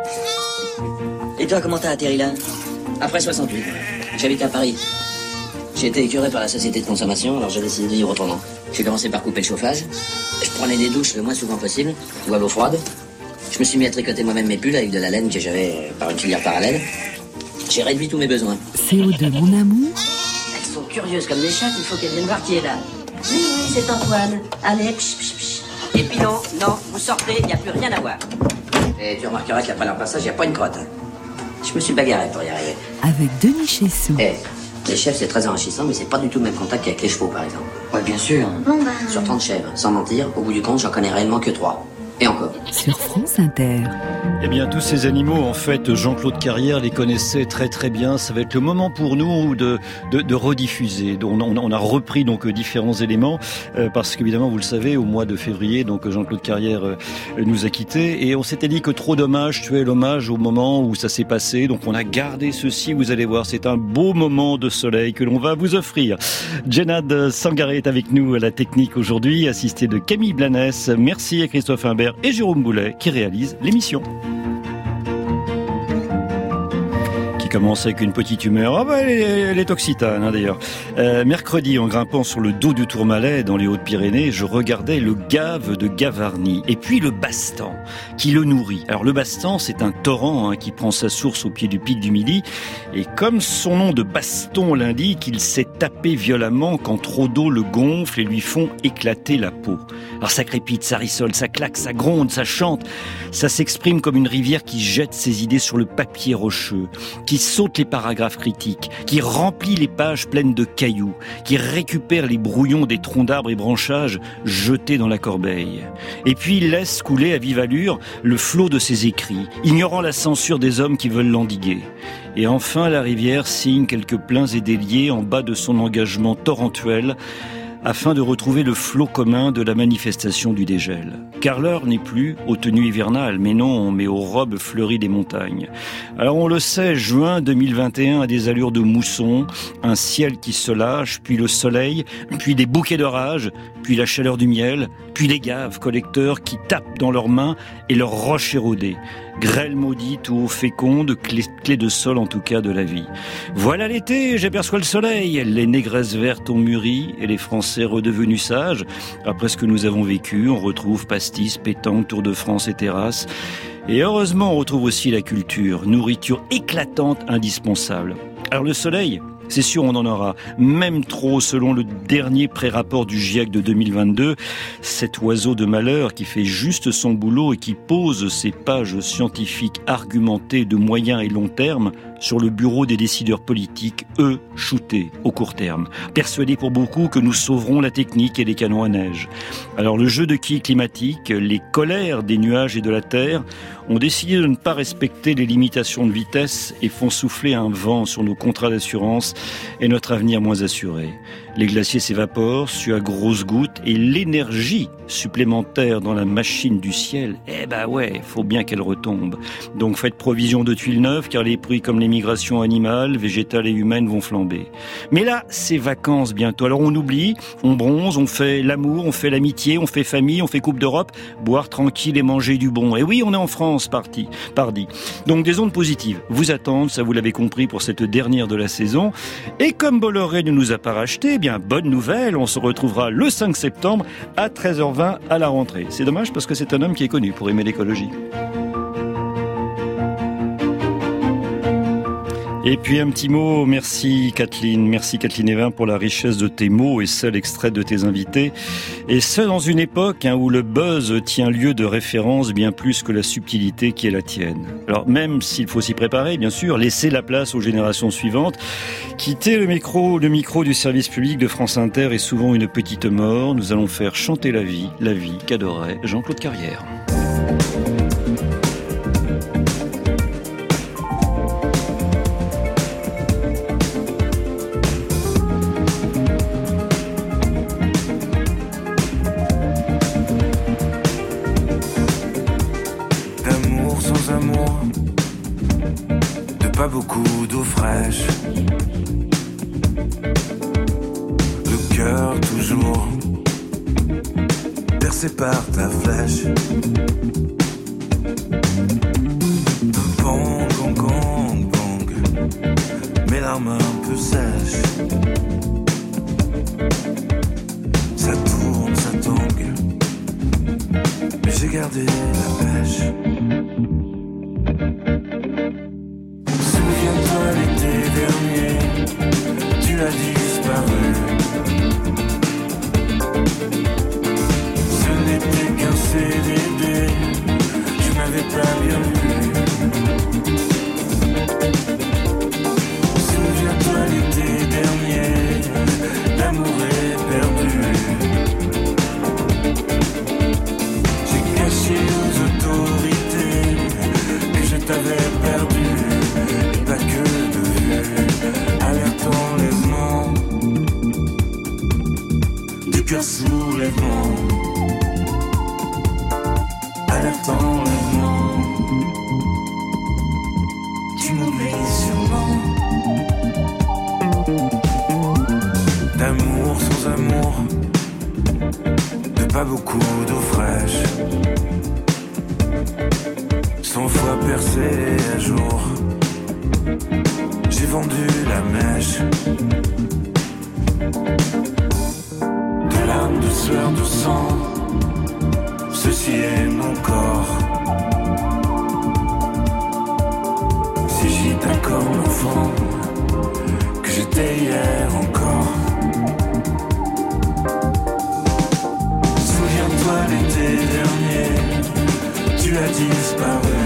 Et toi, comment t'as atterri là? Après 68. J'habite à Paris. J'ai été écœuré par la société de consommation, alors j'ai décidé de vivre autrement. J'ai commencé par couper le chauffage. Je prenais des douches le moins souvent possible, ou à l'eau froide. Je me suis mis à tricoter moi-même mes pulls avec de la laine que j'avais par une filière parallèle. J'ai réduit tous mes besoins. CO2, mon amour. Elles sont curieuses comme des chattes, il faut qu'elles viennent voir qui est là. Oui, c'est Antoine. Allez, psh, psh, psh. Et puis non, vous sortez, il n'y a plus rien à voir. Et tu remarqueras qu'après leur passage, il n'y a pas une crotte. Je me suis bagarré pour y arriver. Avec Denis Chessou. Les chèvres, c'est très enrichissant, mais c'est pas du tout le même contact qu'avec les chevaux, par exemple. Ouais, bien sûr. Sur 30 chèvres, sans mentir, au bout du compte, j'en connais réellement que 3. Et encore. Sur France Inter. Eh bien, tous ces animaux, en fait, Jean-Claude Carrière les connaissait très très bien. Ça va être le moment pour nous de rediffuser. On a repris donc différents éléments parce qu'évidemment, vous le savez, au mois de février, donc Jean-Claude Carrière nous a quittés et on s'était dit que trop dommage tuait l'hommage au moment où ça s'est passé. Donc, on a gardé ceci. Vous allez voir, c'est un beau moment de soleil que l'on va vous offrir. Djenad Sangaré est avec nous à la technique aujourd'hui, assistée de Camille Blanès. Merci à Christophe Imbert et Jérôme Boulet qui réalisent l'émission. Commence avec une petite humeur. Elle est occitane, d'ailleurs. Mercredi, en grimpant sur le dos du Tourmalet, dans les Hautes-Pyrénées, je regardais le gave de Gavarnie. Et puis le Bastan, qui le nourrit. Alors le Bastan, c'est un torrent qui prend sa source au pied du pic du Midi. Et comme son nom de baston l'indique, il s'est tapé violemment quand trop d'eau le gonfle et lui font éclater la peau. Alors ça crépite, ça rissole, ça claque, ça gronde, ça chante. Ça s'exprime comme une rivière qui jette ses idées sur le papier rocheux, qui saute les paragraphes critiques, qui remplit les pages pleines de cailloux, qui récupère les brouillons des troncs d'arbres et branchages jetés dans la corbeille. Et puis il laisse couler à vive allure le flot de ses écrits, ignorant la censure des hommes qui veulent l'endiguer. Et enfin la rivière signe quelques pleins et déliés en bas de son engagement torrentuel, afin de retrouver le flot commun de la manifestation du dégel. Car l'heure n'est plus aux tenues hivernales, mais aux robes fleuries des montagnes. Alors on le sait, juin 2021 a des allures de mousson, un ciel qui se lâche, puis le soleil, puis des bouquets d'orage, puis la chaleur du miel, puis les gaves collecteurs qui tapent dans leurs mains et leurs roches érodées. Grêle maudite ou eau féconde, clé de sol en tout cas de la vie. Voilà l'été, j'aperçois le soleil, les négresses vertes ont mûri et les Français redevenus sages. Après ce que nous avons vécu, on retrouve pastis, pétanque, Tour de France et terrasses. Et heureusement, on retrouve aussi la culture, nourriture éclatante, indispensable. Alors le soleil, c'est sûr, on en aura. Même trop, selon le dernier pré-rapport du GIEC de 2022. Cet oiseau de malheur qui fait juste son boulot et qui pose ses pages scientifiques argumentées de moyen et long terme sur le bureau des décideurs politiques, eux, shootés au court terme. Persuadés pour beaucoup que nous sauverons la technique et les canons à neige. Alors le jeu de quilles climatique, les colères des nuages et de la terre ont décidé de ne pas respecter les limitations de vitesse et font souffler un vent sur nos contrats d'assurance et notre avenir moins assuré. Les glaciers s'évaporent, suent à grosses gouttes et l'énergie supplémentaire dans la machine du ciel, faut bien qu'elle retombe. Donc faites provision de tuiles neuves car les prix comme les migrations animales, végétales et humaines vont flamber. Mais là, c'est vacances bientôt. Alors on oublie, on bronze, on fait l'amour, on fait l'amitié, on fait famille, on fait Coupe d'Europe, boire tranquille et manger du bon. Et oui, on est en France, pardi. Donc des ondes positives vous attendent, ça vous l'avez compris pour cette dernière de la saison. Et comme Bolloré ne nous a pas racheté, bonne nouvelle, on se retrouvera le 5 septembre à 13h20 à la rentrée. C'est dommage parce que c'est un homme qui est connu pour aimer l'écologie. Et puis un petit mot, merci Kathleen Evin pour la richesse de tes mots et seul extrait de tes invités. Et ce dans une époque où le buzz tient lieu de référence bien plus que la subtilité qui est la tienne. Alors même s'il faut s'y préparer, bien sûr, laisser la place aux générations suivantes, quitter le micro du service public de France Inter est souvent une petite mort. Nous allons faire chanter la vie qu'adorait Jean-Claude Carrière. Pas beaucoup d'eau fraîche, le cœur toujours percé par ta flèche. sèche. Ça tourne, ça tangue, mais j'ai gardé la pêche. Souviens-toi l'été dernier, tu as disparu. Ce n'était qu'un CDD, je n'avais pas bien vu. Souviens-toi l'été dernier, l'amour est perdu. J'ai caché aux autorités que je t'avais perdu, et pas que de vue. Alerte enlèvement, du cœur soulèvement. Alerte enlèvement, tu m'oublies sûrement. D'amour sans amour, de pas beaucoup d'eau fraîche. 100 fois percé à jour, j'ai vendu la mèche. De larmes, de sueur, de sang, ceci est mon corps. Si j'y t'accorde l'enfant que j'étais hier encore. Souviens-toi l'été dernier, tu as disparu.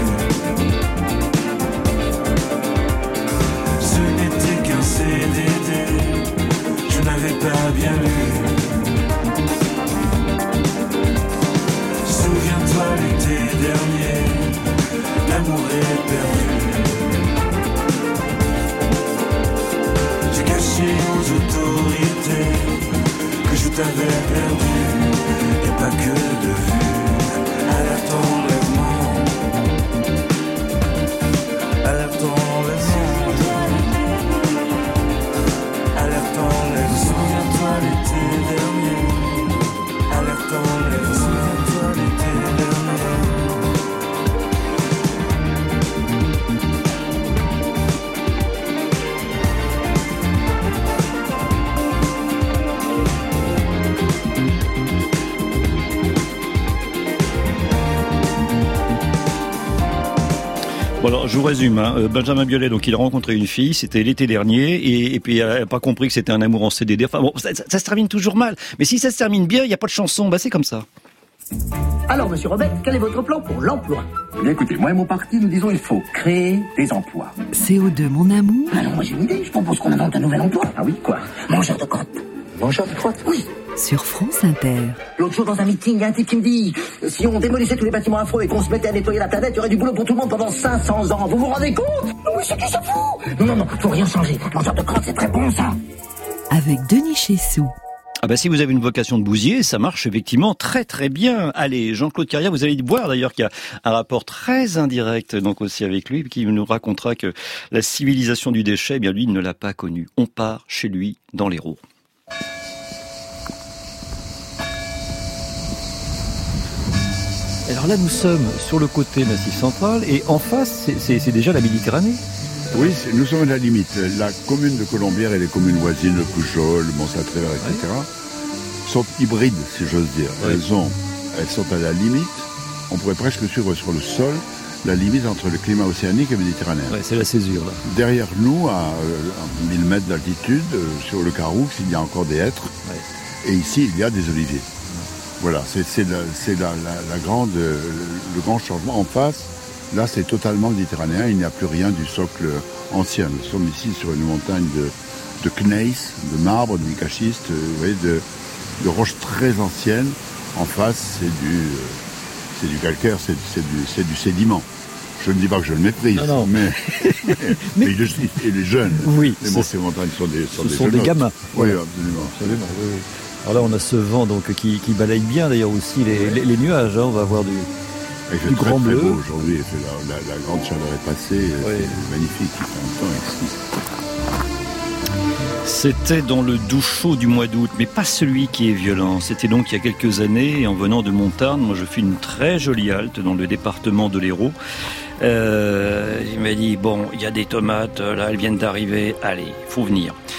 Ce n'était qu'un CDD, je n'avais pas bien lu. Souviens-toi l'été dernier, l'amour est perdu. J'ai caché aux autorités que je t'avais perdu, et pas que de vue. Alerte enlèvement, alerte enlèvement, alerte enlèvement. Souviens-toi l'été dernier, alerte enlèvement. Souviens-toi l'été dernier. Bon alors, je vous résume. Benjamin Biolay, donc il a rencontré une fille, c'était l'été dernier, et puis il n'a pas compris que c'était un amour en CDD. Enfin bon, ça se termine toujours mal. Mais si ça se termine bien, il n'y a pas de chanson. Bah c'est comme ça. Alors, monsieur Robert, quel est votre plan pour l'emploi? Eh bien, écoutez, moi et mon parti, nous disons il faut créer des emplois. CO2, mon amour. Ah non, moi j'ai une idée, je propose qu'on invente un nouvel emploi. Ah oui, quoi? Mangeur de crottes. Mangeur de crottes? Oui. Sur France Inter. L'autre jour, dans un meeting, il y a un type qui me dit si on démolissait tous les bâtiments affreux et qu'on se mettait à nettoyer la planète, il y aurait du boulot pour tout le monde pendant 500 ans. Vous vous rendez compte? Oui, c'est qui s'en fout? Non, faut rien changer. Mangeur de crottes, c'est très bon, ça. Avec Denis Chessou. Ah bah si vous avez une vocation de bousier, ça marche effectivement très très bien. Allez, Jean-Claude Carrière, vous allez voir d'ailleurs qu'il y a un rapport très indirect donc aussi avec lui, qui nous racontera que la civilisation du déchet, eh bien lui, il ne l'a pas connue. On part chez lui dans l'Hérault. Alors là, nous sommes sur le côté Massif Central et en face, c'est déjà la Méditerranée. Oui, nous sommes à la limite. La commune de Colombières et les communes voisines, le Pujol, le Mont-Saint-Trévert, etc., sont hybrides, si j'ose dire. Oui. Elles sont à la limite. On pourrait presque suivre sur le sol la limite entre le climat océanique et méditerranéen. Ouais, c'est la césure, là. Derrière nous, à 1000 mètres d'altitude, sur le Caroux, il y a encore des hêtres. Ouais. Et ici, il y a des oliviers. Voilà, c'est le grand changement. En face, là, c'est totalement méditerranéen. Il n'y a plus rien du socle ancien. Nous sommes ici sur une montagne de gneiss, de marbre, de micaschiste, vous voyez, de roches très anciennes. En face, c'est du calcaire, c'est du sédiment. Je ne dis pas que je le méprise, non. mais il est jeune. Oui, ces montagnes sont des des gamins. Oui, Voilà. absolument. Oui. Alors là, on a ce vent donc qui balaye bien d'ailleurs aussi les nuages. Hein. On va avoir du très, grand très bleu. beau aujourd'hui. La grande chaleur est passée. C'est magnifique. Il fait un temps exquis. C'était dans le doux chaud du mois d'août, mais pas celui qui est violent. C'était donc il y a quelques années, et en venant de Montarne, moi je fais une très jolie halte dans le département de l'Hérault. Il m'a dit, bon, il y a des tomates, là, elles viennent d'arriver, allez, il faut venir.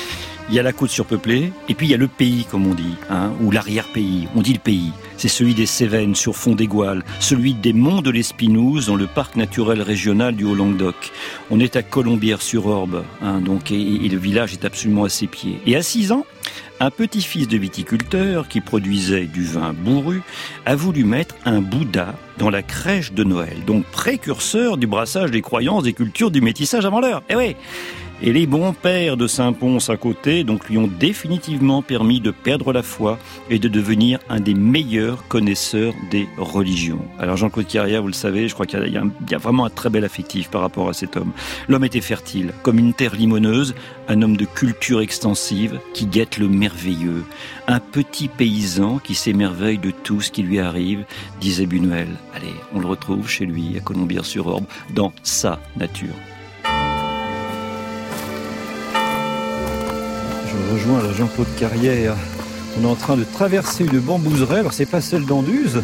Il y a la côte surpeuplée, et puis il y a le pays, comme on dit, ou l'arrière-pays. On dit le pays. C'est celui des Cévennes sur fond d'Égual, celui des monts de l'Espinouse dans le parc naturel régional du Haut-Languedoc. On est à Colombières-sur-Orbe, donc, et le village est absolument à ses pieds. Et à 6 ans, un petit-fils de viticulteur qui produisait du vin bourru a voulu mettre un Bouddha dans la crèche de Noël, donc précurseur du brassage des croyances, des cultures, du métissage avant l'heure. Eh ouais. Et les bons pères de Saint-Pons à côté donc lui ont définitivement permis de perdre la foi et de devenir un des meilleurs connaisseurs des religions. Alors Jean-Claude Carrière, vous le savez, je crois qu'il y a vraiment un très bel affectif par rapport à cet homme. L'homme était fertile, comme une terre limoneuse, un homme de culture extensive qui guette le merveilleux. Un petit paysan qui s'émerveille de tout ce qui lui arrive, disait Buñuel. Allez, on le retrouve chez lui à Colombières-sur-Orbe, dans sa nature. Je rejoins la Jean-Claude Carrière. On est en train de traverser une bambouseraie. Alors, c'est pas celle d'Anduze.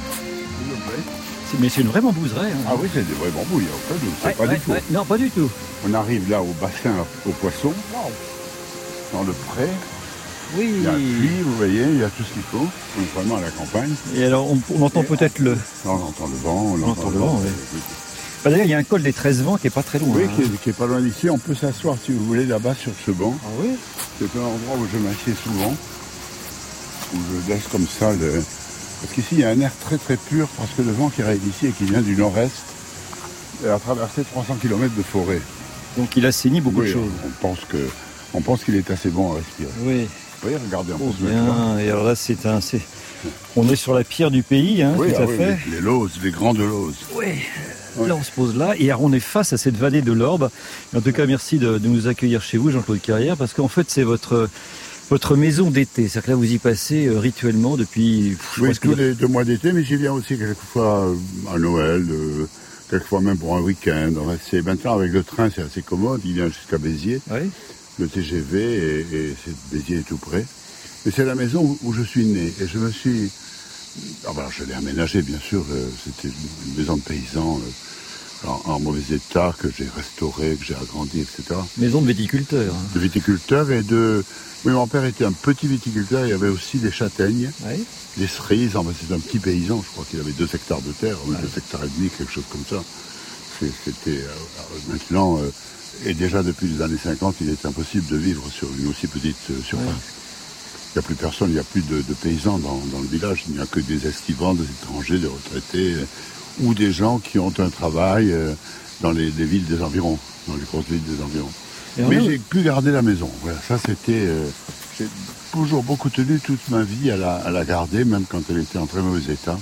Mais c'est une vraie bambouserie. Ah oui, c'est des vrais bambous, il n'y a pas du tout. Non, pas du tout. On arrive là au bassin aux poissons, dans le pré. Oui. Il y a le puits, vous voyez, il y a tout ce qu'il faut. On est vraiment à la campagne. Et alors, on entend peut-être le... On entend le vent, on entend le vent, oui. D'ailleurs, il y a un col des 13 vents qui est pas très loin. Oui, qui est pas loin d'ici. On peut s'asseoir, si vous voulez, là-bas sur ce banc. Ah oui. C'est un endroit où je m'assieds souvent, où je laisse comme ça le... Parce qu'ici, il y a un air très très pur, parce que le vent qui arrive ici et qui vient du nord-est a traversé 300 km de forêt. Donc il assainit beaucoup de choses. On pense qu'il est assez bon à respirer. Oui. Vous voyez, regardez un peu ce bien. Et alors là, on est sur la pierre du pays, oui, tout à fait. Oui, les lauses, les grandes lauses. Oui. Là, on se pose là, et alors on est face à cette vallée de l'Orbe. En tout cas, merci de nous accueillir chez vous, Jean-Claude Carrière, parce qu'en fait, c'est votre maison d'été. C'est-à-dire que là, vous y passez rituellement depuis... Oui, tous les 2 mois d'été, mais j'y viens aussi quelquefois à Noël, quelquefois même pour un week-end. Maintenant, avec le train, c'est assez commode. Il vient jusqu'à Béziers, oui. Le TGV, et Béziers est tout près. Mais c'est la maison où je suis né. Et je me suis... Alors, je l'ai aménagée, bien sûr. C'était une maison de paysans en mauvais état, que j'ai restaurée, que j'ai agrandie, etc. Maison de viticulteur. De viticulteur et de... Oui, mon père était un petit viticulteur. Il y avait aussi des châtaignes, oui. Des cerises. Enfin, c'est un petit paysan. Je crois qu'il avait 2 hectares de terre, oui. 2 hectares et demi, quelque chose comme ça. C'était maintenant... et déjà, depuis les années 50, il est impossible de vivre sur une aussi petite surface. Oui. Il n'y a plus personne, il n'y a plus de paysans dans le village. Il n'y a que des estivants, des étrangers, des retraités, ou des gens qui ont un travail dans les villes des environs, dans les grosses villes des environs. Mais j'ai pu garder la maison. Voilà, ça c'était... j'ai toujours beaucoup tenu toute ma vie à la garder, même quand elle était en très mauvais état.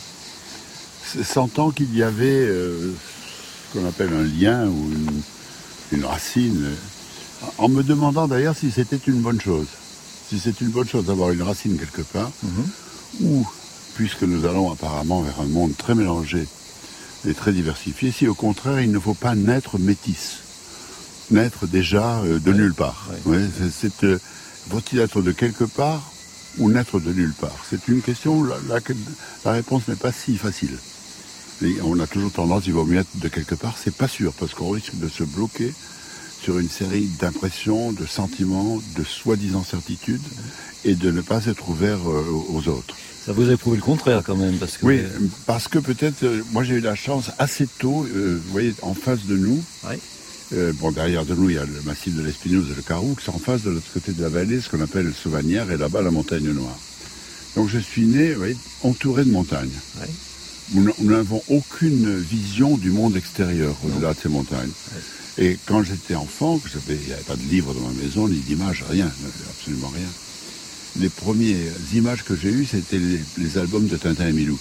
Sentant qu'il y avait ce qu'on appelle un lien ou une racine, en me demandant d'ailleurs si c'était une bonne chose. Si c'est une bonne chose d'avoir une racine quelque part, ou, puisque nous allons apparemment vers un monde très mélangé et très diversifié, si au contraire il ne faut pas naître métis, naître déjà de nulle part. Ouais. Ouais, faut-il être de quelque part ou naître de nulle part? C'est une question, la réponse n'est pas si facile. Et on a toujours tendance, il vaut mieux être de quelque part, c'est pas sûr, parce qu'on risque de se bloquer sur une série d'impressions, de sentiments, de soi-disant certitudes, et de ne pas être ouvert aux autres. Ça vous a prouvé le contraire quand même, parce que... Oui, parce que peut-être, moi j'ai eu la chance assez tôt, vous voyez, en face de nous, derrière de nous il y a le massif de l'Espinouse et le Caroux, qui sont en face de l'autre côté de la vallée, ce qu'on appelle le Sauvanière, et là-bas la montagne noire. Donc je suis né, vous voyez, entouré de montagnes. Oui. Nous n'avons aucune vision du monde extérieur au-delà de ces montagnes. Oui. Et quand j'étais enfant, il n'y avait pas de livre dans ma maison, ni d'images, rien, absolument rien. Les premières images que j'ai eues, c'était les albums de Tintin et Milou.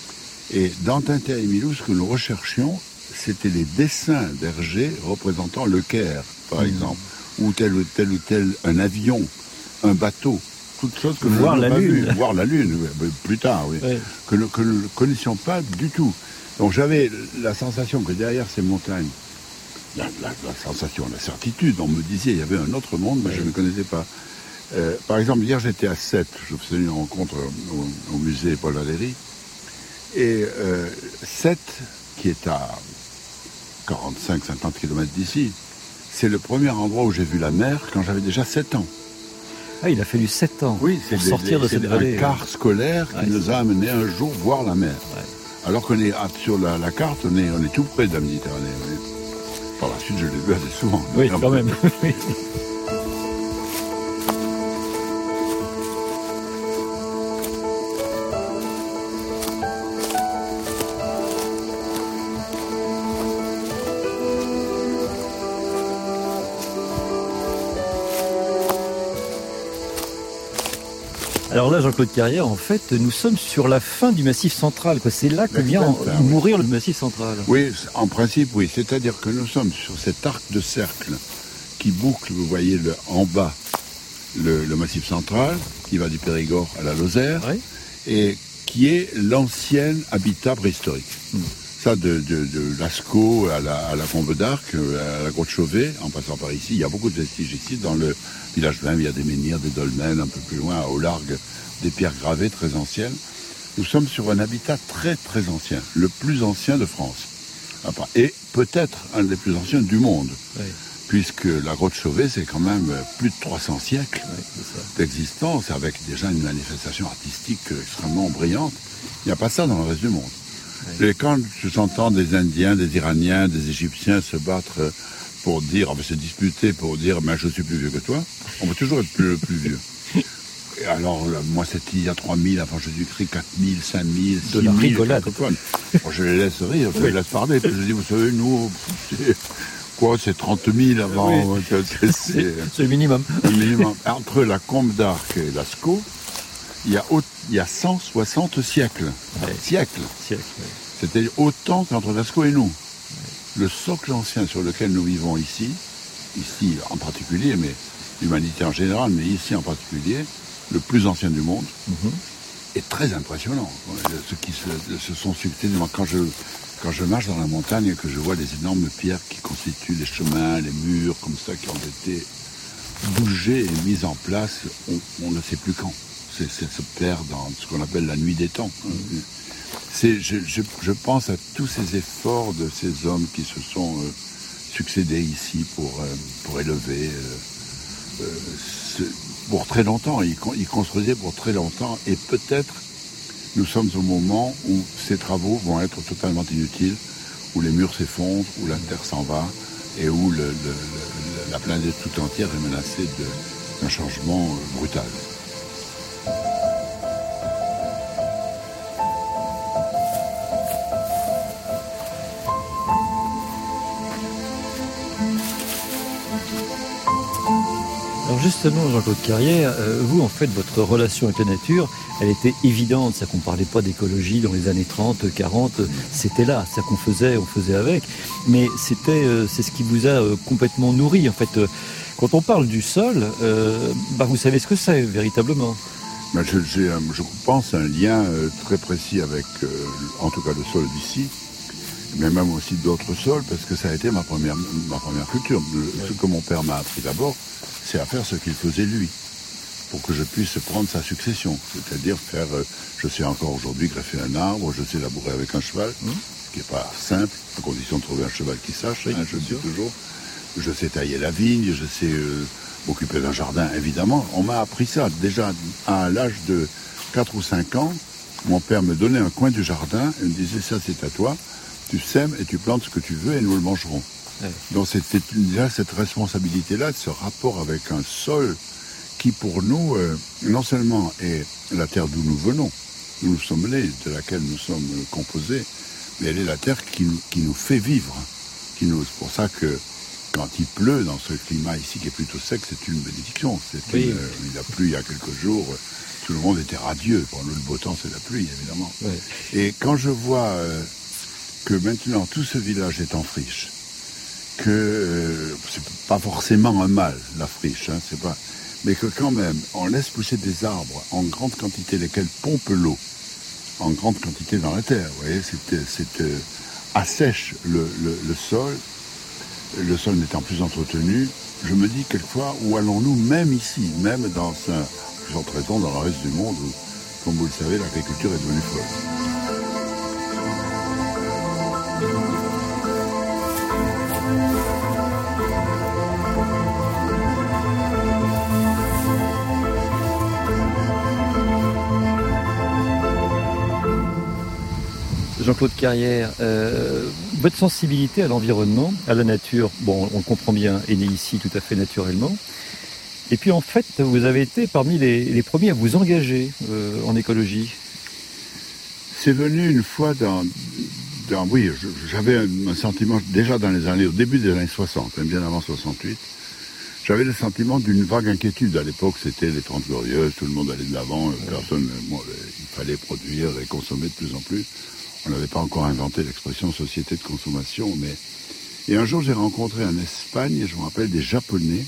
Et dans Tintin et Milou, ce que nous recherchions, c'était les dessins d'Hergé représentant le Caire, par exemple, ou tel, un avion, un bateau, toutes choses que nous n'avons pas vues. Voir la Lune, plus tard, oui. Que nous ne connaissions pas du tout. Donc j'avais la sensation que derrière ces montagnes, la sensation, la certitude, on me disait, il y avait un autre monde, mais je ne connaissais pas. Par exemple, hier j'étais à Sète, je faisais une rencontre au musée Paul Valéry, et Sète, qui est à 45-50 km d'ici, c'est le premier endroit où j'ai vu la mer quand j'avais déjà 7 ans. Ah, il a fallu 7 ans Oui, pour sortir de cette vallée. C'est un quart scolaire qui nous a amené un jour voir la mer. Ouais. Alors qu'on est sur la carte, on est tout près de la Méditerranée. Oui. Par la suite, je l'ai vu assez souvent. Oui, quand même. Oui. Alors là, Jean-Claude Carrière, en fait, nous sommes sur la fin du Massif central, quoi. C'est là que vient mourir le Massif central. Oui, en principe, oui. C'est-à-dire que nous sommes sur cet arc de cercle qui boucle, vous voyez, en bas, le Massif central, qui va du Périgord à la Lozère, Oui. et qui est l'ancien habitat préhistorique. Ça, de Lascaux à la Combe d'Arc, à la Grotte Chauvet, en passant par ici, il y a beaucoup de vestiges ici. Dans le village même, il y a des menhirs, des dolmens, un peu plus loin, au large, des pierres gravées très anciennes. Nous sommes sur un habitat très très ancien, le plus ancien de France. Et peut-être un des plus anciens du monde. Oui. Puisque la Grotte Chauvet, c'est quand même plus de 300 siècles d'existence, avec déjà une manifestation artistique extrêmement brillante. Il n'y a pas ça dans le reste du monde. Oui. Et quand j'entends des Indiens, des Iraniens, des Égyptiens se battre pour dire, se disputer pour dire, je suis plus vieux que toi, on peut toujours être le plus vieux. Et alors, moi, c'était il y a 3000, avant Jésus-Christ, 4000, 5000, 6000. De la rigolade. Je les laisse rire, je les laisse parler. Puis je dis, vous savez, nous, c'est 30 000 avant. Oui. C'est le minimum. Le minimum. Entre la Combe d'Arc et Lascaux, il y a 160 siècles. Ouais. Siècles. Oui. C'était autant qu'entre Lascaux et nous. Ouais. Le socle ancien sur lequel nous vivons ici en particulier, mais l'humanité en général, mais ici en particulier, le plus ancien du monde, est très impressionnant. Ceux qui se sont succédés, quand je marche dans la montagne et que je vois les énormes pierres qui constituent les chemins, les murs, comme ça, qui ont été bougés et mis en place, on ne sait plus quand. C'est se perd dans ce qu'on appelle la nuit des temps. Je pense à tous ces efforts de ces hommes qui se sont succédés ici pour élever pour très longtemps. Ils construisaient pour très longtemps et peut-être nous sommes au moment où ces travaux vont être totalement inutiles, où les murs s'effondrent, où la terre s'en va et où la planète tout entière est menacée d'un changement brutal. Alors justement, Jean-Claude Carrière, vous, en fait, votre relation avec la nature, elle était évidente. C'est qu'on ne parlait pas d'écologie dans les années 30, 40. C'était là, c'est qu'on faisait, on faisait avec. Mais c'est ce qui vous a complètement nourri. En fait, quand on parle du sol, vous savez ce que c'est véritablement. Je pense un lien très précis avec, en tout cas, le sol d'ici, mais même aussi d'autres sols, parce que ça a été ma première culture. Ce que mon père m'a appris d'abord, c'est à faire ce qu'il faisait lui, pour que je puisse prendre sa succession. C'est-à-dire je sais encore aujourd'hui greffer un arbre, je sais labourer avec un cheval, ce qui n'est pas simple, à condition de trouver un cheval qui sache, je dis toujours. Je sais tailler la vigne, je sais m'occuper d'un jardin, évidemment. On m'a appris ça déjà à l'âge de 4 ou 5 ans. Mon père me donnait un coin du jardin et me disait, ça c'est à toi, tu sèmes et tu plantes ce que tu veux et nous le mangerons. Ouais. Donc c'était déjà cette responsabilité-là, ce rapport avec un sol qui pour nous, non seulement est la terre d'où nous venons, d'où nous sommes nés, de laquelle nous sommes composés, mais elle est la terre qui nous fait vivre. C'est pour ça que quand il pleut dans ce climat ici qui est plutôt sec, c'est une bénédiction. Il a plu il y a quelques jours, tout le monde était radieux. Pour nous, le beau temps, c'est la pluie, évidemment. Ouais. Et quand je vois que maintenant tout ce village est en friche, que c'est pas forcément un mal, la friche, mais que quand même, on laisse pousser des arbres en grande quantité, lesquels pompent l'eau en grande quantité dans la terre. Vous voyez, assèche le sol n'étant plus entretenu. Je me dis quelquefois, où allons-nous, même ici, même dans plus raison dans le reste du monde, où, comme vous le savez, l'agriculture est devenue folle. Jean-Claude Carrière, votre sensibilité à l'environnement, à la nature, bon, on le comprend bien, est née ici tout à fait naturellement. Et puis en fait, vous avez été parmi les premiers à vous engager en écologie. C'est venu une fois oui, j'avais un sentiment déjà au début des années 60, même bien avant 68. J'avais le sentiment d'une vague inquiétude. À l'époque, c'était les 30 Glorieuses, tout le monde allait de l'avant, il fallait produire et consommer de plus en plus. On n'avait pas encore inventé l'expression société de consommation, Et un jour, j'ai rencontré en Espagne, je me rappelle, des Japonais,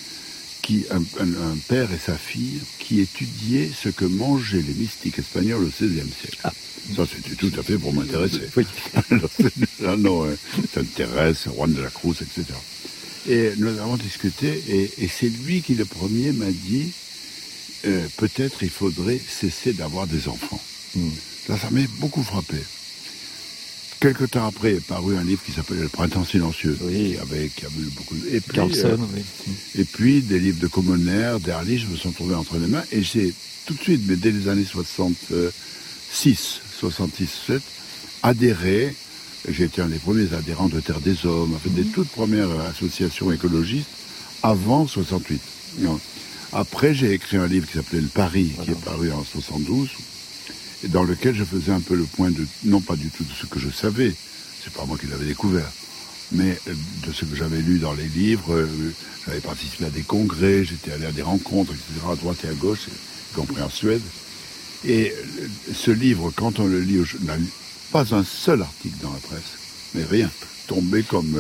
un père et sa fille, qui étudiaient ce que mangeaient les mystiques espagnols au XVIe siècle. Ah. Ça, c'était tout à fait pour m'intéresser. Oui. Non, Sainte Thérèse, Juan de la Cruz, etc. Et nous avons discuté, et c'est lui qui, le premier, m'a dit peut-être il faudrait cesser d'avoir des enfants. Ça m'a beaucoup frappé. Quelque temps après est paru un livre qui s'appelait Le Printemps silencieux, qui avait eu beaucoup de... Carlson, oui. Et puis des livres de Commoner, d'Ehrlich me sont trouvés entre les mains, et j'ai tout de suite, mais dès les années 66, 7, adhéré. J'ai été un des premiers adhérents de Terre des Hommes, des toutes premières associations écologistes avant 68. Après, j'ai écrit un livre qui s'appelait Le Paris, qui est paru en 72, et dans lequel je faisais un peu le point non pas du tout de ce que je savais, c'est pas moi qui l'avais découvert, mais de ce que j'avais lu dans les livres. J'avais participé à des congrès, j'étais allé à des rencontres, etc., à droite et à gauche, y compris en Suède. Et ce livre, quand on le lit, n'a pas un seul article dans la presse, mais rien, tombé comme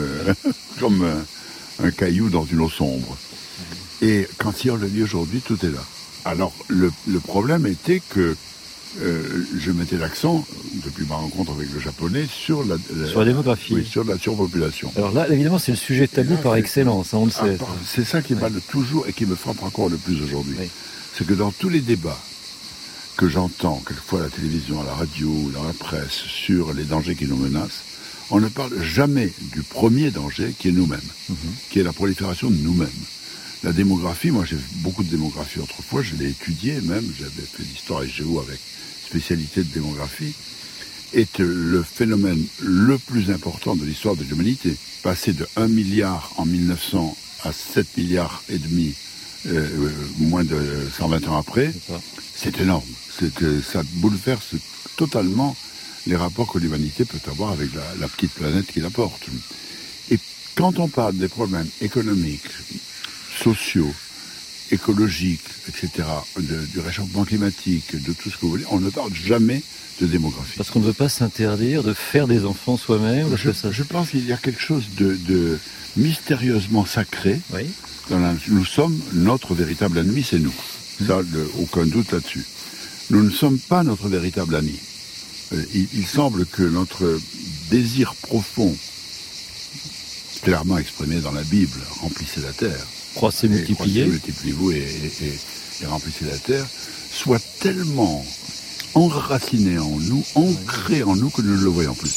un caillou dans une eau sombre. Et quand on le lit aujourd'hui, tout est là. Alors, le problème était que je mettais l'accent, depuis ma rencontre avec le Japonais, sur la démographie. Oui, sur la surpopulation. Alors là, évidemment, c'est le sujet tabou par excellence, on le sait. C'est ça qui m'a toujours, et qui me frappe encore le plus aujourd'hui. Oui. C'est que dans tous les débats que j'entends, quelquefois à la télévision, à la radio, dans la presse, sur les dangers qui nous menacent, on ne parle jamais du premier danger qui est nous-mêmes, qui est la prolifération de nous-mêmes. La démographie, moi j'ai fait beaucoup de démographie autrefois, je l'ai étudiée même, j'avais fait l'histoire et géo avec spécialité de démographie, est le phénomène le plus important de l'histoire de l'humanité. Passer de 1 milliard en 1900 à 7 milliards et demi, moins de 120 ans après, c'est énorme. Ça bouleverse totalement les rapports que l'humanité peut avoir avec la petite planète qui la porte. Et quand on parle des problèmes économiques, sociaux, écologiques, etc., du réchauffement climatique, de tout ce que vous voulez, on ne parle jamais de démographie. Parce qu'on ne veut pas s'interdire de faire des enfants soi-même. Je pense qu'il y a quelque chose de mystérieusement sacré. Oui. Nous sommes notre véritable ennemi, c'est nous. Ça, aucun doute là-dessus. Nous ne sommes pas notre véritable ami. Il semble que notre désir profond, clairement exprimé dans la Bible, remplissez la terre. Croissez, multipliez. Multipliez-vous et remplissez la terre, soit tellement enraciné en nous, ancré en nous que nous ne le voyons plus.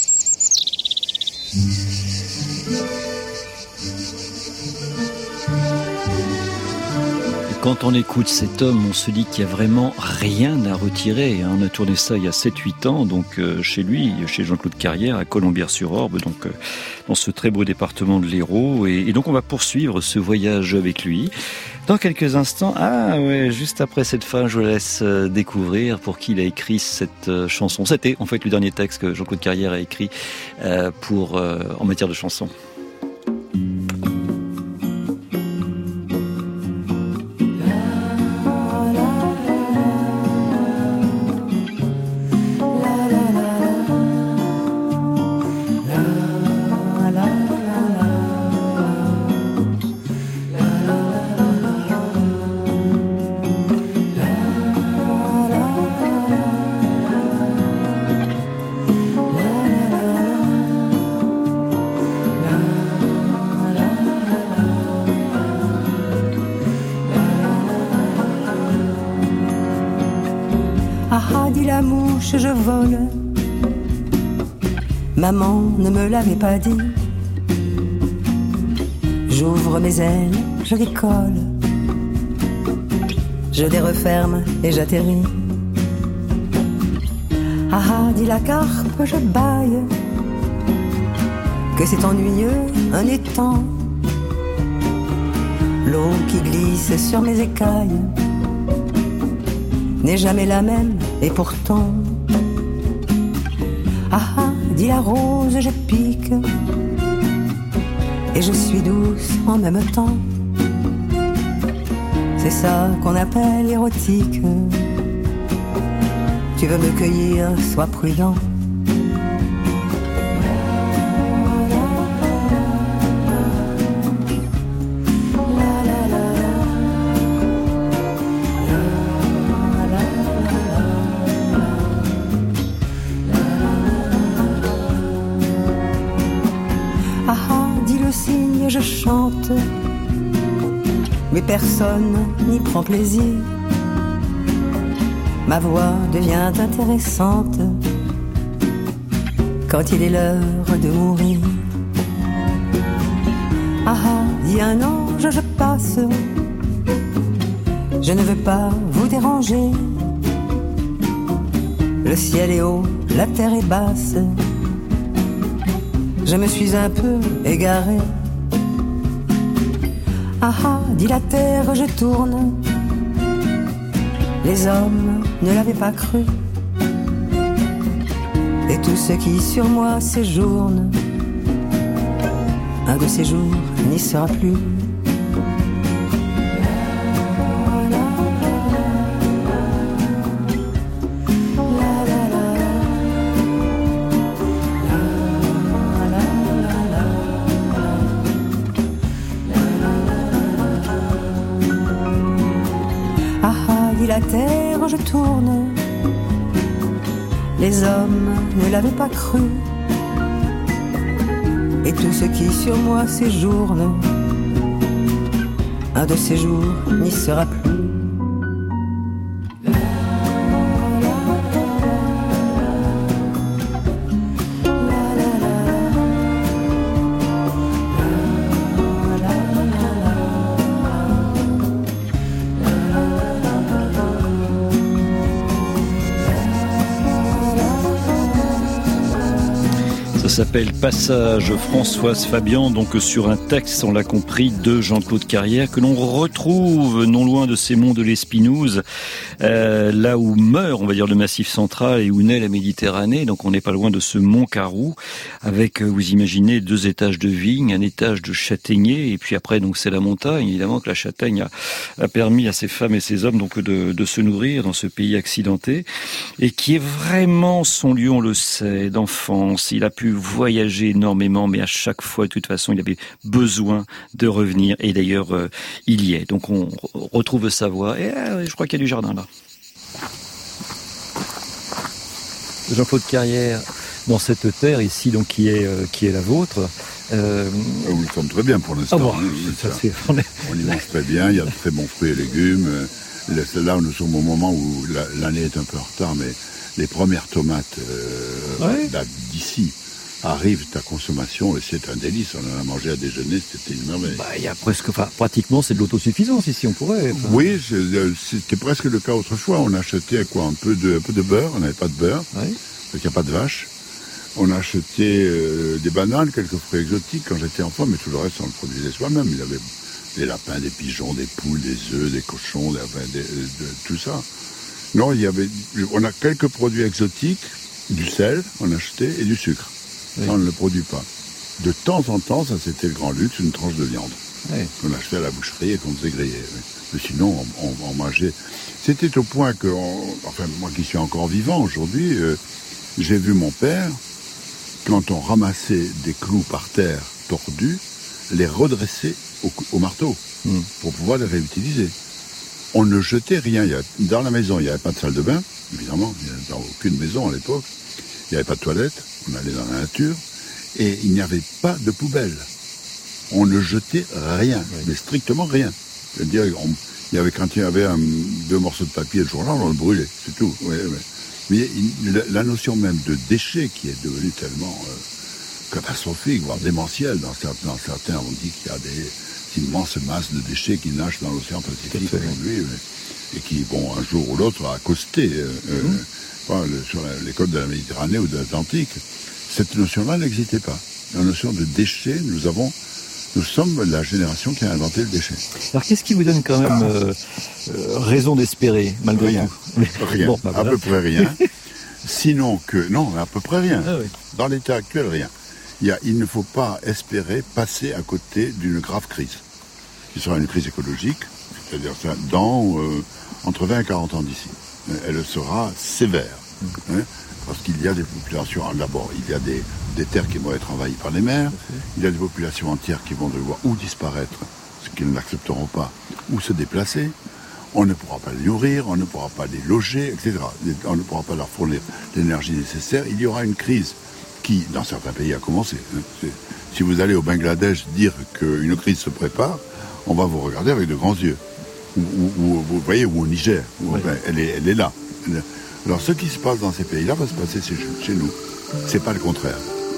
Quand on écoute cet homme, on se dit qu'il n'y a vraiment rien à retirer. On a tourné ça il y a 7-8 ans, donc chez lui, chez Jean-Claude Carrière, à Colombières-sur-Orbe, donc dans ce très beau département de l'Hérault. Et donc on va poursuivre ce voyage avec lui. Dans quelques instants, juste après cette fin, je vous laisse découvrir pour qui il a écrit cette chanson. C'était en fait le dernier texte que Jean-Claude Carrière a écrit en matière de chanson. Je vole. Maman ne me l'avait pas dit. J'ouvre mes ailes, je les colle. Je les referme et j'atterris. Ah ah, dit la carpe, je bâille, que c'est ennuyeux un étang, l'eau qui glisse sur mes écailles n'est jamais la même, et pourtant. Ah ah, dit la rose, je pique, et je suis douce en même temps. C'est ça qu'on appelle érotique. Tu veux me cueillir, sois prudent. Ah ah, dit le cygne, je chante, mais personne n'y prend plaisir. Ma voix devient intéressante quand il est l'heure de mourir. Ah ah, dit un ange, je passe, je ne veux pas vous déranger. Le ciel est haut, la terre est basse, je me suis un peu égaré. Ah ah, dit la terre, je tourne, les hommes ne l'avaient pas cru, et tout ce qui sur moi séjourne, un de ces jours n'y sera plus. La terre, je tourne, les hommes ne l'avaient pas cru, et tout ce qui sur moi séjourne, un de ces jours n'y sera plus. Ça s'appelle Passage, Françoise Fabian, donc sur un texte, on l'a compris, de Jean-Claude Carrière, que l'on retrouve non loin de ces monts de l'Espinouse, là où meurt, on va dire, le Massif central et où naît la Méditerranée. Donc on n'est pas loin de ce mont Carou, avec, vous imaginez, 2 étages de vignes, un étage de châtaigniers, et puis après, donc c'est la montagne. Évidemment que la châtaigne a permis à ces femmes et ces hommes donc de se nourrir dans ce pays accidenté, et qui est vraiment son lieu, on le sait, d'enfance. Il a pu voyager énormément, mais à chaque fois, de toute façon, il avait besoin de revenir. Et d'ailleurs, il y est. Donc, on retrouve sa voix. Et je crois qu'il y a du jardin là. Jean-Claude Carrière, dans cette terre ici, donc qui est la vôtre. Nous le sommes très bien pour l'instant. Ah bon, on y mange très bien. Il y a de très bons fruits et légumes. Là, nous sommes au moment où l'année est un peu en retard, mais les premières tomates d'ici arrivent à consommation et c'est un délice. On en a mangé à déjeuner, c'était une merveille. Il y a pratiquement, c'est de l'autosuffisance ici, on pourrait. Oui, c'était presque le cas autrefois. On achetait un peu de beurre, on n'avait pas de beurre, parce qu'il n'y a pas de vache. On a acheté des bananes, quelques fruits exotiques quand j'étais enfant, mais tout le reste on le produisait soi-même. Il y avait des lapins, des pigeons, des poules, des œufs, des cochons, tout ça. Non, on a quelques produits exotiques, du sel, on achetait, et du sucre. Ça, on ne le produit pas. De temps en temps, ça c'était le grand luxe, une tranche de viande. On achetait à la boucherie et qu'on faisait griller. Mais sinon, on mangeait. C'était au point que, moi qui suis encore vivant aujourd'hui, j'ai vu mon père, quand on ramassait des clous par terre tordus, les redresser au marteau pour pouvoir les réutiliser. On ne jetait rien. Dans la maison, il n'y avait pas de salle de bain, évidemment. Dans aucune maison à l'époque. Il n'y avait pas de toilette. On allait dans la nature. Et il n'y avait pas de poubelle. On ne jetait rien, mais strictement rien. C'est-à-dire, quand il y avait 2 morceaux de papier le jour-là, on le brûlait. C'est tout. Mais la notion même de déchet qui est devenue tellement catastrophique, voire démentielle. Dans certains, on dit qu'il y a des immenses masses de déchets qui nagent dans l'océan Pacifique aujourd'hui. et qui, bon, un jour ou l'autre a accosté sur les côtes de la Méditerranée ou de l'Atlantique, cette notion-là n'existait pas. La notion de déchet, nous sommes la génération qui a inventé le déchet. Alors qu'est-ce qui vous donne quand même raison d'espérer, malgré rien. tout? Rien, bon, voilà. à peu près rien. Sinon que, non, à peu près rien. Ah, oui. Dans l'état actuel, rien. Il ne faut pas espérer passer à côté d'une grave crise, qui sera une crise écologique, c'est-à-dire entre 20 et 40 ans d'ici. Elle sera sévère, parce qu'il y a des populations, d'abord, il y a des terres qui vont être envahies par les mers, il y a des populations entières qui vont devoir ou disparaître, ce qu'ils n'accepteront pas, ou se déplacer. On ne pourra pas les nourrir, on ne pourra pas les loger, etc. On ne pourra pas leur fournir l'énergie nécessaire. Il y aura une crise qui, dans certains pays, a commencé. Si vous allez au Bangladesh dire qu'une crise se prépare, on va vous regarder avec de grands yeux. Ou vous voyez, ou au Niger, elle est là. Alors ce qui se passe dans ces pays-là va se passer chez nous. C'est pas le contraire.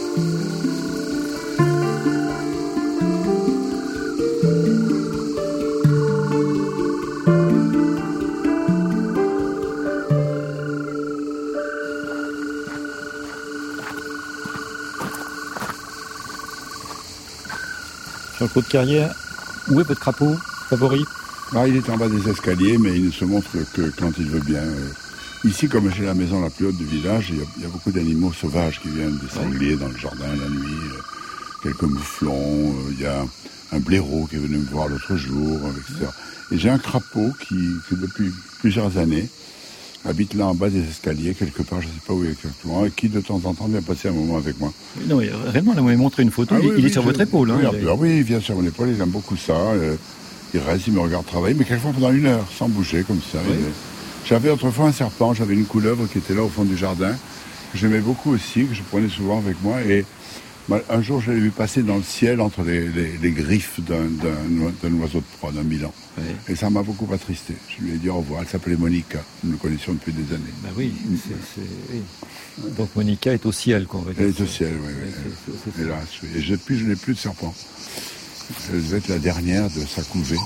Jean-Claude Carrière, où est votre crapaud favori? Il est en bas des escaliers, mais il ne se montre que quand il veut bien. Ici, comme j'ai la maison la plus haute du village, il y a beaucoup d'animaux sauvages qui viennent, des sangliers dans le jardin la nuit, quelques mouflons, il y a un blaireau qui est venu me voir l'autre jour, etc. Et j'ai un crapaud qui depuis plusieurs années, habite là en bas des escaliers, quelque part, je ne sais pas où exactement, et qui de temps en temps vient passer un moment avec moi. Non, réellement, là, vous m'avez montré une photo, il est sur votre épaule. Oui, il vient sur mon épaule, il aime beaucoup ça. Il reste, il me regarde travailler, mais quelquefois pendant 1 heure, sans bouger, comme ça. Oui. J'avais autrefois un serpent, j'avais une couleuvre qui était là au fond du jardin, que j'aimais beaucoup aussi, que je prenais souvent avec moi, et un jour je l'ai vu passer dans le ciel entre les griffes d'un oiseau de proie, d'un milan. Oui. Et ça m'a beaucoup attristé. Je lui ai dit au revoir, elle s'appelait Monica, nous nous connaissions depuis des années. Oui, oui. Donc Monica est au ciel, quoi. Elle est au ciel, oui. Hélas, et depuis je n'ai plus de serpent. Elle devait être la dernière de sa couvée.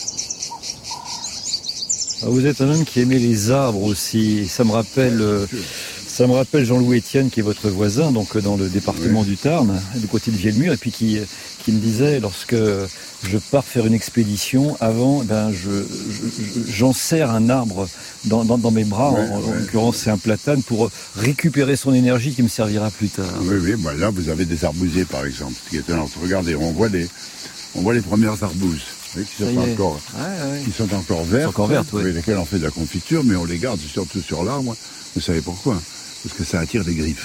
Vous êtes un homme qui aimait les arbres aussi. Ça me rappelle Jean-Louis Etienne, qui est votre voisin, donc dans le département du Tarn, du côté de Vielmur, et puis qui me disait, lorsque je pars faire une expédition, avant, j'enserre un arbre dans mes bras, en l'occurrence c'est un platane, pour récupérer son énergie qui me servira plus tard. Oui, là vous avez des arbousiers par exemple, qui est étonnant. Regardez, on voit les premières arbouses. Oui, qui sont encore vertes, avec lesquelles on fait de la confiture, mais on les garde surtout sur l'arbre. Vous savez pourquoi? Parce que ça attire les griffes.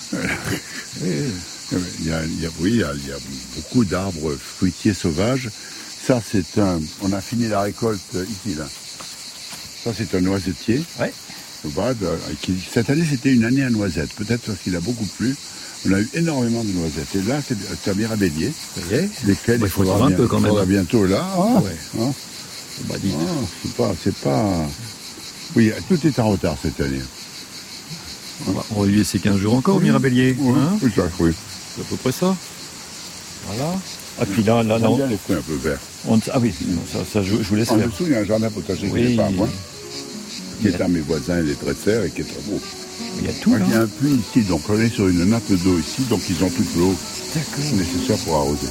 Il y a beaucoup d'arbres fruitiers sauvages. Ça, on a fini la récolte ici, là. Ça, c'est un noisetier. Cette année, c'était une année à noisettes. Peut-être parce qu'il a beaucoup plu. On a eu énormément de noisettes. Et là, c'est un mirabellier. Lesquels il faudra un peu quand même. Bientôt là. C'est pas... Oui, tout est en retard cette année. On va lui laisser 15 jours encore au mirabellier. Oui. C'est à peu près ça. Voilà. Ah, puis là, on aime bien les fruits un peu verts. Ça, je vous laisse faire. En dessous, il y a un jardin potager qui n'est pas à moi, qui est à mes voisins et les traiteurs et qui est très beau. Il y a tout, là. Il y a un puits ici, donc on est sur une nappe d'eau ici, donc ils ont toute l'eau nécessaire pour arroser.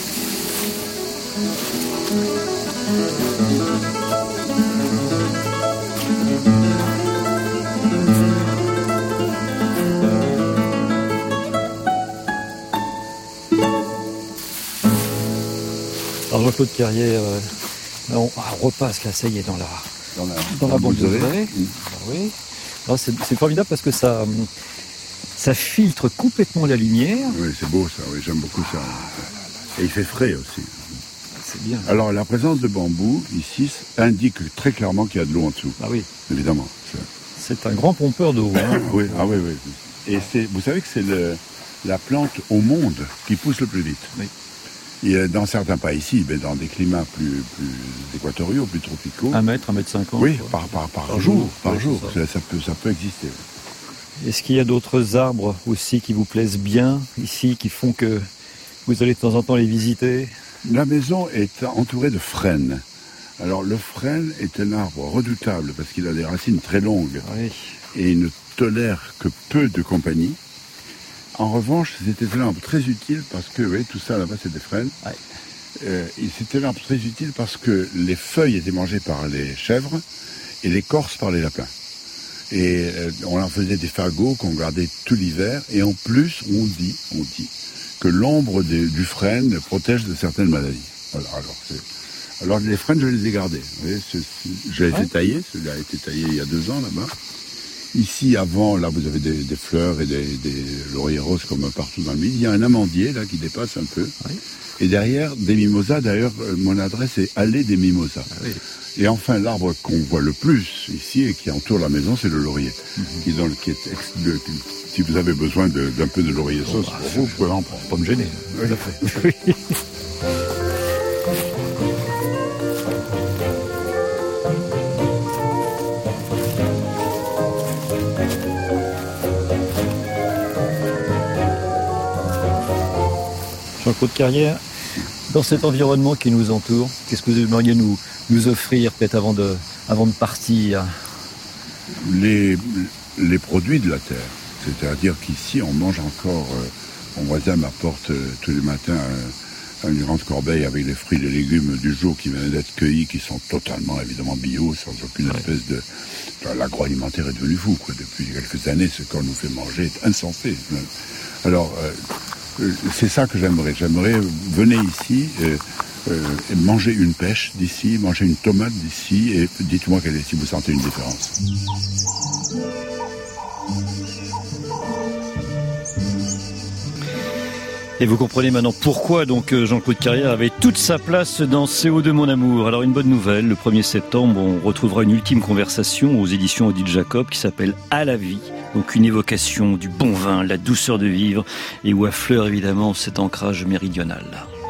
Alors Jean-Claude Carrière, on repasse là, ça y est, dans la bande de verre. Oui. C'est formidable parce que ça filtre complètement la lumière. Oui, c'est beau ça, oui, j'aime beaucoup ça. Et il fait frais aussi. C'est bien. Alors la présence de bambou ici indique très clairement qu'il y a de l'eau en dessous. Ah oui. Évidemment. C'est un grand pompeur d'eau. Oui. Et vous savez que c'est la plante au monde qui pousse le plus vite. Oui. Et dans certains pas ici, mais dans des climats plus équatoriaux, plus tropicaux. 1 mètre, 1,50 m. Oui, par jour. Ça peut exister. Est-ce qu'il y a d'autres arbres aussi qui vous plaisent bien ici, qui font que vous allez de temps en temps les visiter? La maison est entourée de frênes. Alors le frêne est un arbre redoutable parce qu'il a des racines très longues et il ne tolère que peu de compagnie. En revanche, c'était un arbre très utile parce que, vous voyez, tout ça là-bas c'est des frênes. C'était un arbre très utile parce que les feuilles étaient mangées par les chèvres et l'écorce par les lapins. Et on en faisait des fagots qu'on gardait tout l'hiver. Et en plus, on dit que l'ombre du frêne protège de certaines maladies. Voilà, alors les frênes, je les ai gardés. Vous voyez, je les ai taillés. Celui-là a été taillé il y a 2 ans là-bas. Ici, avant, là, vous avez des fleurs et des lauriers roses comme partout dans le Midi. Il y a un amandier là qui dépasse un peu. Oui. Et derrière, des mimosas. D'ailleurs, mon adresse est Allée des Mimosas. Ah, oui. Et enfin, l'arbre qu'on voit le plus ici et qui entoure la maison, c'est le laurier. Si vous avez besoin d'un peu de laurier sauce, vous pouvez en prendre. Pas me gêner. Oui. Tout à fait. Oui. Jean-Claude Carrière, dans cet environnement qui nous entoure, qu'est-ce que vous aimeriez nous offrir peut-être avant de partir? Les produits de la terre. C'est-à-dire qu'ici, on mange encore... mon voisin m'apporte tous les matins une grande corbeille avec les fruits et les légumes du jour qui viennent d'être cueillis, qui sont totalement, évidemment, bio, sans aucune espèce de... Enfin, l'agroalimentaire est devenu fou, quoi. Depuis quelques années, ce qu'on nous fait manger est insensé. Alors... c'est ça que j'aimerais. Venez ici, manger une pêche d'ici, manger une tomate d'ici, et dites-moi si vous sentez une différence. Et vous comprenez maintenant pourquoi donc Jean-Claude Carrière avait toute sa place dans CO2 Mon Amour. Alors une bonne nouvelle, le 1er septembre, on retrouvera une ultime conversation aux éditions Odile Jacob qui s'appelle À la vie. Donc une évocation du bon vin, la douceur de vivre et où affleure évidemment cet ancrage méridional.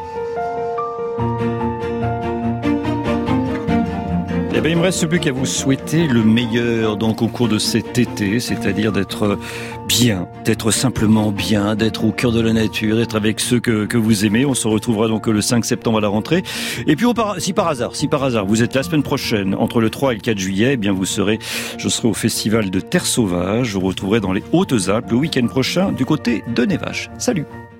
Eh bien, il me reste plus qu'à vous souhaiter le meilleur donc au cours de cet été, c'est-à-dire d'être bien, d'être simplement bien, d'être au cœur de la nature, d'être avec ceux que vous aimez. On se retrouvera donc le 5 septembre à la rentrée. Et puis, si par hasard, vous êtes la semaine prochaine, entre le 3 et le 4 juillet, eh bien, je serai au festival de Terre Sauvage. Je vous retrouverai dans les Hautes-Alpes le week-end prochain du côté de Névache. Salut!